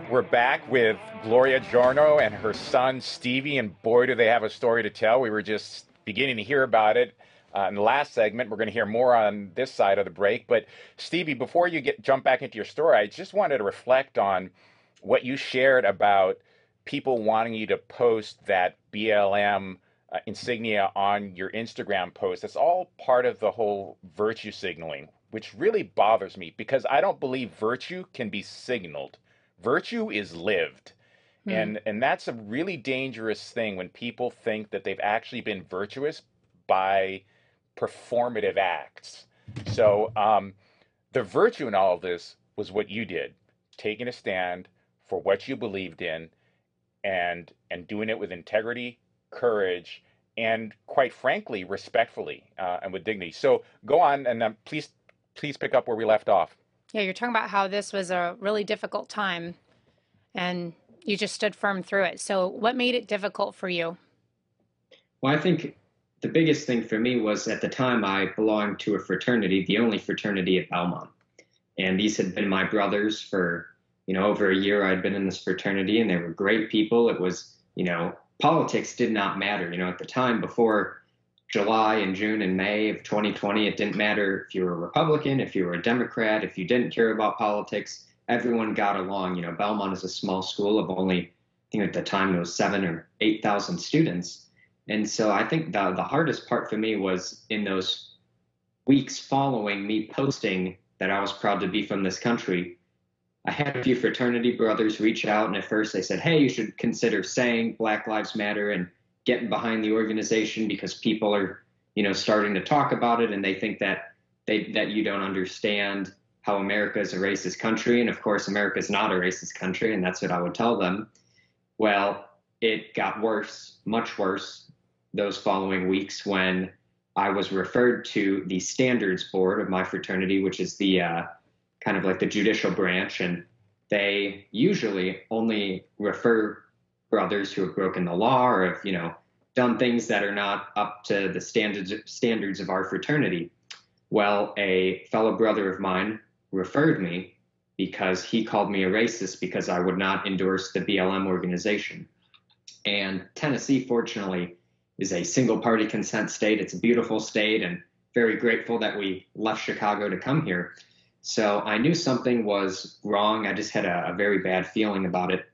We're back with Gloria Giorno and her son Stevie, and boy, do they have a story to tell. We were just beginning to hear about it in the last segment. We're going to hear more on this side of the break. But Stevie, before you jump back into your story, I just wanted to reflect on what you shared about people wanting you to post that BLM insignia on your Instagram post. That's all part of the whole virtue signaling, which really bothers me because I don't believe virtue can be signaled. Virtue is lived. Hmm. And that's a really dangerous thing when people think that they've actually been virtuous by performative acts. So the virtue in all of this was what you did, taking a stand for what you believed in and doing it with integrity, courage, and quite frankly, respectfully and with dignity. So go on and please pick up where we left off. Yeah, you're talking about how this was a really difficult time and you just stood firm through it. So, what made it difficult for you? Well, I think the biggest thing for me was at the time I belonged to a fraternity, the only fraternity at Belmont. And these had been my brothers for, over a year. I'd been in this fraternity and they were great people. It was, politics did not matter. At the time before July and June and May of 2020, it didn't matter if you were a Republican, if you were a Democrat, if you didn't care about politics, everyone got along. Belmont is a small school of only, I think at the time it was 7 or 8,000 students. And so I think the hardest part for me was in those weeks following me posting that I was proud to be from this country. I had a few fraternity brothers reach out, and at first they said, hey, you should consider saying Black Lives Matter and getting behind the organization because people are, starting to talk about it and they think that that you don't understand how America is a racist country. And of course, America is not a racist country, and that's what I would tell them. Well, it got worse, much worse, those following weeks when I was referred to the standards board of my fraternity, which is the kind of like the judicial branch. And they usually only refer brothers who have broken the law or have, done things that are not up to the standards of our fraternity. Well, a fellow brother of mine referred me because he called me a racist because I would not endorse the BLM organization. And Tennessee, fortunately, is a single party consent state. It's a beautiful state and very grateful that we left Chicago to come here. So I knew something was wrong. I just had a very bad feeling about it.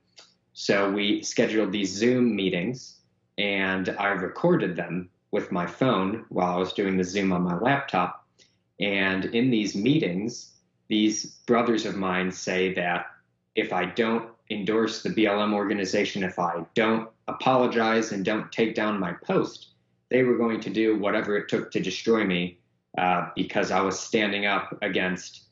So we scheduled these Zoom meetings and I recorded them with my phone while I was doing the Zoom on my laptop. And in these meetings, these brothers of mine say that if I don't endorse the BLM organization, if I don't apologize and don't take down my post, they were going to do whatever it took to destroy me because I was standing up against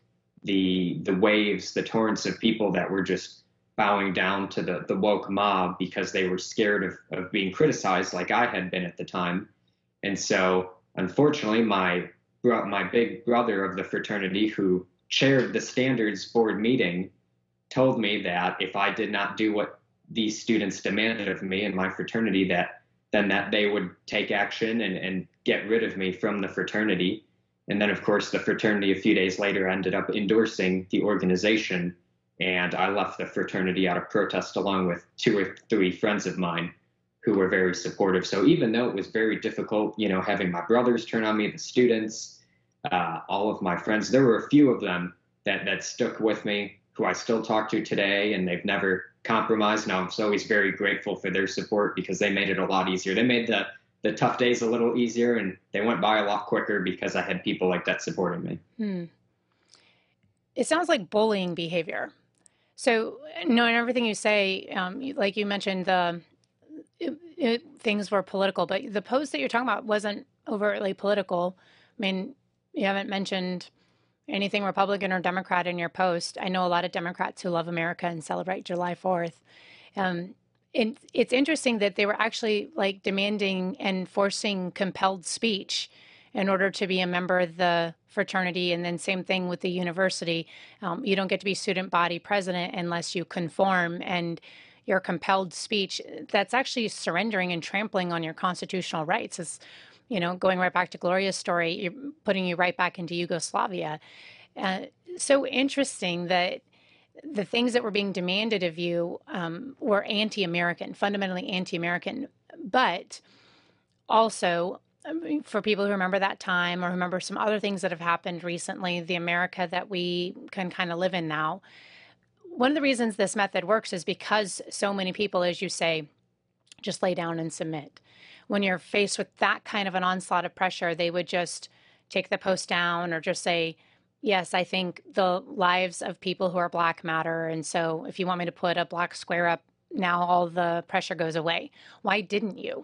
the waves, the torrents of people that were just bowing down to the woke mob because they were scared of being criticized like I had been at the time. And so, unfortunately, my big brother of the fraternity who chaired the standards board meeting told me that if I did not do what these students demanded of me and my fraternity, that they would take action and get rid of me from the fraternity. And then, of course, the fraternity a few days later ended up endorsing the organization, and I left the fraternity out of protest along with 2 or 3 friends of mine who were very supportive. So even though it was very difficult, having my brothers turn on me, the students, all of my friends, there were a few of them that stuck with me, who I still talk to today, and they've never compromised. Now, I'm always very grateful for their support because they made it a lot easier. They made the tough days a little easier, and they went by a lot quicker because I had people like that supporting me. Hmm. It sounds like bullying behavior. So, knowing everything you say, like you mentioned, things were political, but the post that you're talking about wasn't overtly political. I mean, you haven't mentioned anything Republican or Democrat in your post. I know a lot of Democrats who love America and celebrate July 4th. Um, and it's interesting that they were actually like demanding and forcing compelled speech in order to be a member of the fraternity. And then same thing with the university. You don't get to be student body president unless you conform, and your compelled speech, that's actually surrendering and trampling on your constitutional rights. It's, going right back to Gloria's story, you're putting you right back into Yugoslavia. So interesting that the things that were being demanded of you were anti-American, fundamentally anti-American. But also, for people who remember that time or remember some other things that have happened recently, the America that we can kind of live in now, one of the reasons this method works is because so many people, as you say, just lay down and submit. When you're faced with that kind of an onslaught of pressure, they would just take the post down or just say, yes, I think the lives of people who are Black matter. And so if you want me to put a black square up, now all the pressure goes away. Why didn't you?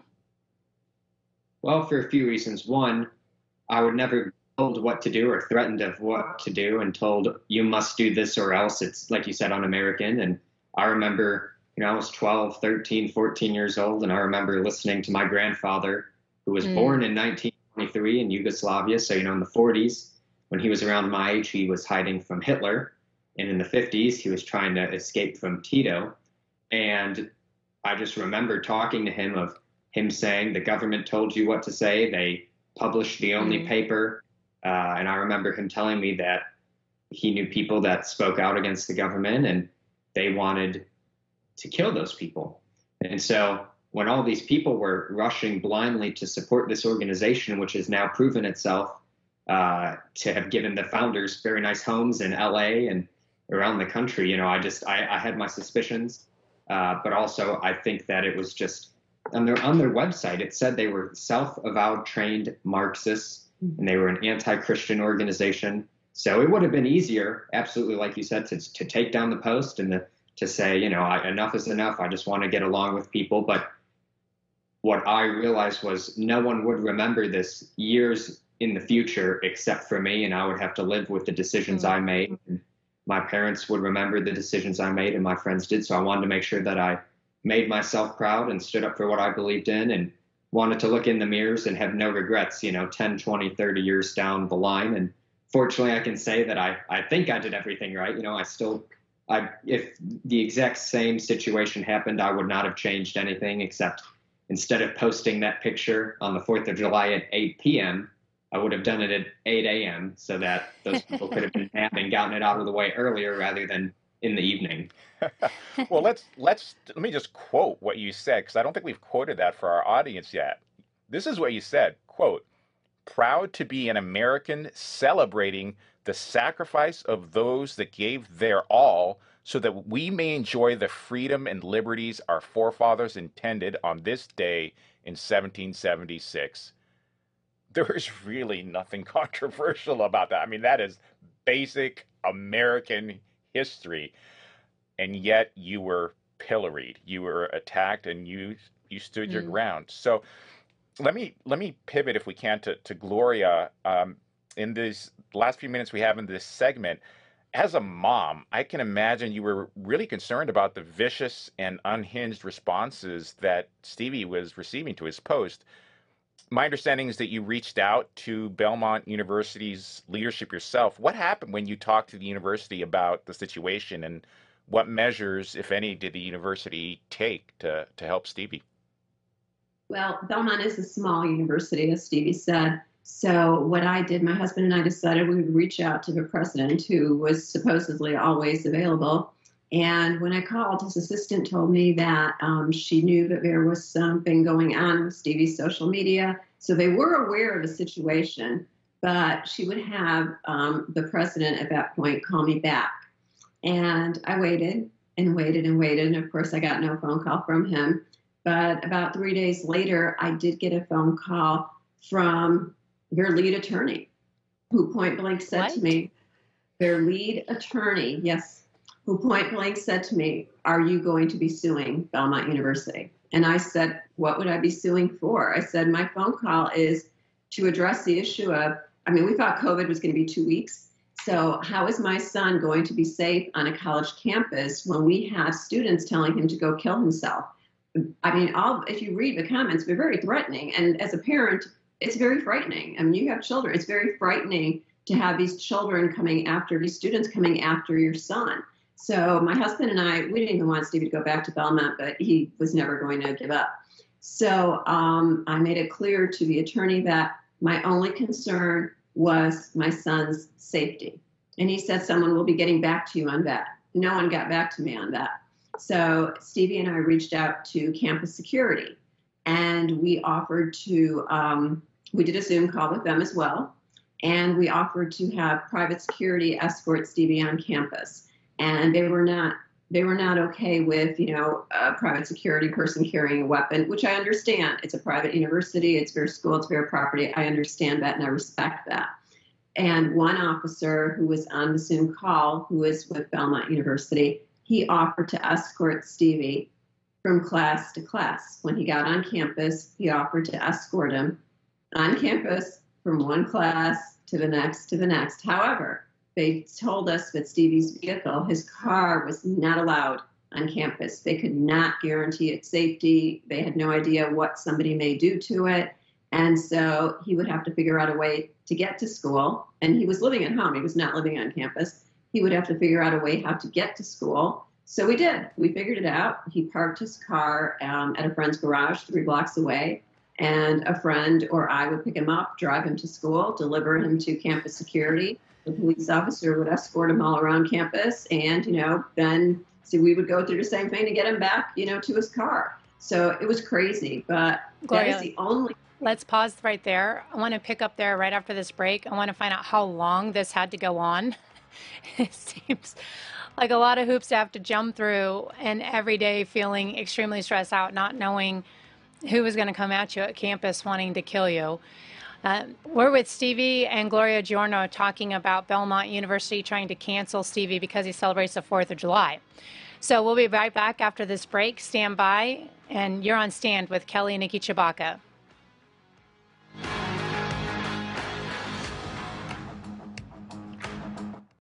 Well, for a few reasons. One, I would never be told what to do or threatened of what to do and told you must do this or else. It's, like you said, un-American. And I remember, I was 12, 13, 14 years old, and I remember listening to my grandfather, who was born in 1923 in Yugoslavia. So, in the 40s, when he was around my age, he was hiding from Hitler. And in the 50s, he was trying to escape from Tito. And I just remember talking to him of him saying, the government told you what to say. They published the only paper. And I remember him telling me that he knew people that spoke out against the government and they wanted to kill those people. And so when all these people were rushing blindly to support this organization, which has now proven itself to have given the founders very nice homes in LA and around the country, I had my suspicions. But also I think that it was just on their website, it said they were self-avowed trained Marxists and they were an anti-Christian organization. So it would have been easier, absolutely, like you said, to take down the post and to say, enough is enough. I just want to get along with people. But what I realized was no one would remember this years in the future except for me, and I would have to live with the decisions I made. And my parents would remember the decisions I made, and my friends did. So I wanted to make sure that I made myself proud and stood up for what I believed in and wanted to look in the mirrors and have no regrets, 10, 20, 30 years down the line. And fortunately, I can say that I think I did everything right. If the exact same situation happened, I would not have changed anything, except instead of posting that picture on the 4th of July at 8 p.m., I would have done it at 8 a.m. so that those people could have been having gotten it out of the way earlier rather than in the evening. Well, let me just quote what you said, because I don't think we've quoted that for our audience yet. This is what you said, quote, "Proud to be an American celebrating the sacrifice of those that gave their all so that we may enjoy the freedom and liberties our forefathers intended on this day in 1776. There is really nothing controversial about that. I mean, that is basic American history. And yet you were pilloried, you were attacked, and you stood your ground. So let me pivot, if we can, to Gloria. In these last few minutes we have in this segment, as a mom, I can imagine you were really concerned about the vicious and unhinged responses that Stevie was receiving to his post. My understanding is that you reached out to Belmont University's leadership yourself. What happened when you talked to the university about the situation, and what measures, if any, did the university take to help Stevie? Well, Belmont is a small university, as Stevie said. So what I did, my husband and I decided we would reach out to the president, who was supposedly always available. And when I called, his assistant told me that she knew that there was something going on with Stevie's social media. So they were aware of the situation, but she would have the president at that point call me back. And I waited and waited and waited. And of course, I got no phone call from him. But about 3 days later, I did get a phone call from their lead attorney, who point blank said to me, their lead attorney, yes, who point blank said to me, "Are you going to be suing Belmont University?" And I said, "What would I be suing for?" I said, "My phone call is to address the issue of, we thought COVID was going to be 2 weeks. So how is my son going to be safe on a college campus when we have students telling him to go kill himself?" If you read the comments, they're very threatening. And as a parent, it's very frightening. You have children. It's very frightening to have these children these students coming after your son. So my husband and I, we didn't even want Stevie to go back to Belmont, but he was never going to give up. So I made it clear to the attorney that my only concern was my son's safety. And he said, "Someone will be getting back to you on that." no one got back to me on that. So Stevie and I reached out to campus security, and we offered to, we did a Zoom call with them as well, and we offered to have private security escort Stevie on campus. And they were not okay with, a private security person carrying a weapon, which I understand. It's a private university, it's their school, it's their property. I understand that and I respect that. And one officer who was on the Zoom call, who was with Belmont University, he offered to escort Stevie from class to class. When he got on campus, he offered to escort him on campus from one class to the next to the next. However, they told us that Stevie's vehicle, his car, was not allowed on campus. They could not guarantee its safety. They had no idea what somebody may do to it. And so he would have to figure out a way to get to school. And he was living at home. He was not living on campus. He would have to figure out a way how to get to school. So we did. We figured it out. He parked his car at a friend's garage 3 blocks away. And a friend or I would pick him up, drive him to school, deliver him to campus security. The police officer would escort him all around campus. And, then we would go through the same thing to get him back, to his car. So it was crazy. But Gloria, that is the only... Let's pause right there. I want to pick up there right after this break. I want to find out how long this had to go on. It seems like a lot of hoops to have to jump through, and every day feeling extremely stressed out, not knowing who was going to come at you at campus wanting to kill you. We're with Stevie and Gloria Giorno talking about Belmont University trying to cancel Stevie because he celebrates the 4th of July. So we'll be right back after this break. Stand by, and you're on Stand with Kelly and Nikki Chewbacca.